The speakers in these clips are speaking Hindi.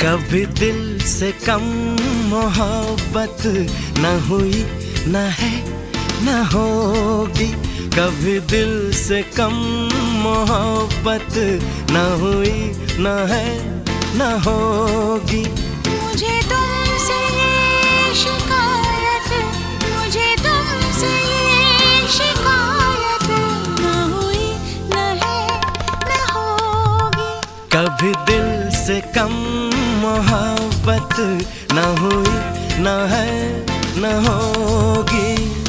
कभी दिल से कम मोहब्बत न हुई, न है, न होगी। कभी दिल से कम मोहब्बत न हुई, न है, न होगी। मुझे तुमसे ये शिकायत, मुझे तुमसे ये शिकायत, न हुई, न है, न होगी। कभी दिल से कम मोहब्बत न हुई, न है, न होगी।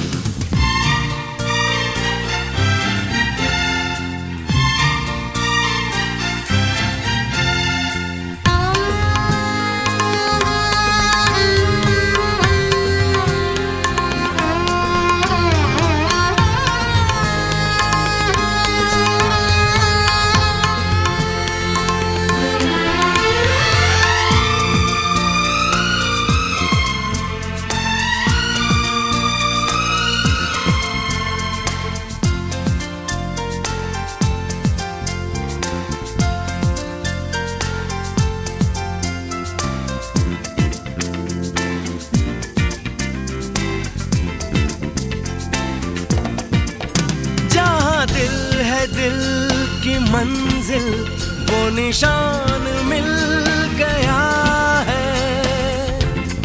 दिल है दिल की मंजिल, वो निशान मिल गया है।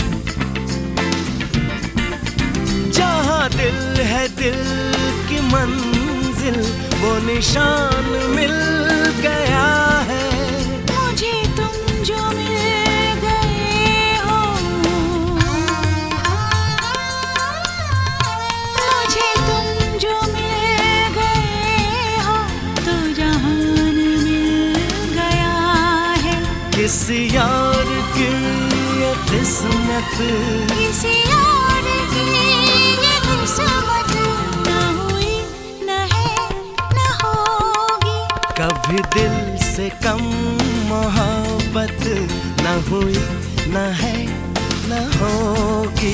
जहाँ दिल है दिल की मंजिल, वो निशान मिल गया है। मुझे तुम जो मिल गए हो, मुझे तुम जो किसी यार की ये किस्मत, किसी यार की ये किस्मत, न हुई, न है, न होगी। कभी दिल से कम मोहब्बत न हुई, न है, न होगी।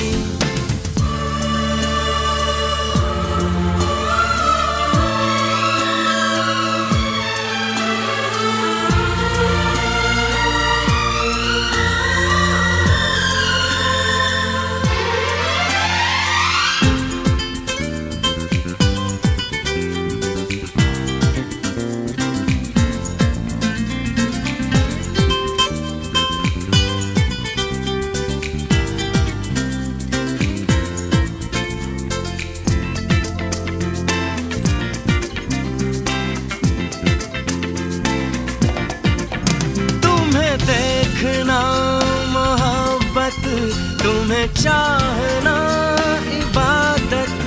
देखना मोहब्बत, तुम्हें चाहना इबादत।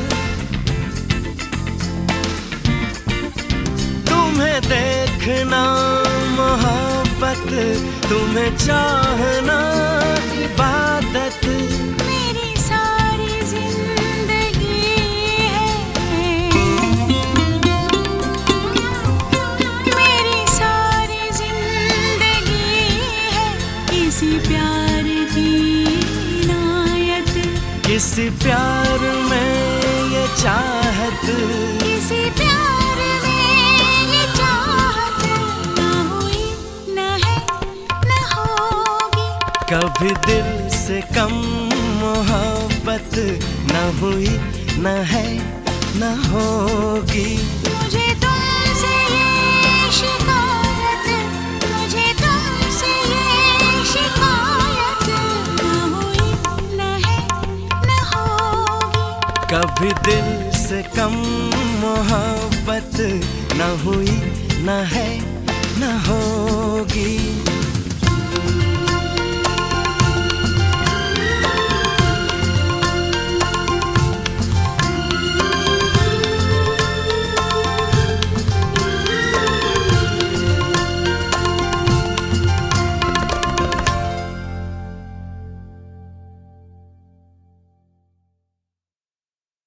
तुम्हें देखना मोहब्बत, तुम्हें चाहना इबादत। मेरी सारी जिंदगी है, मेरी सारी जिंदगी है किसी प्यार की इनायत। किसी प्यार में ये चाहत, किसी प्यार में ये चाहत, न हुई, न है, न होगी। कभी दिल से कम मोहब्बत न हुई, न है, न होगी। मुझे तुमसे ये शिकायत, मुझे तुमसे ये शिकायत, न हुई, न है, न होगी। कभी दिल से कम मोहब्बत न हुई, न है, न होगी।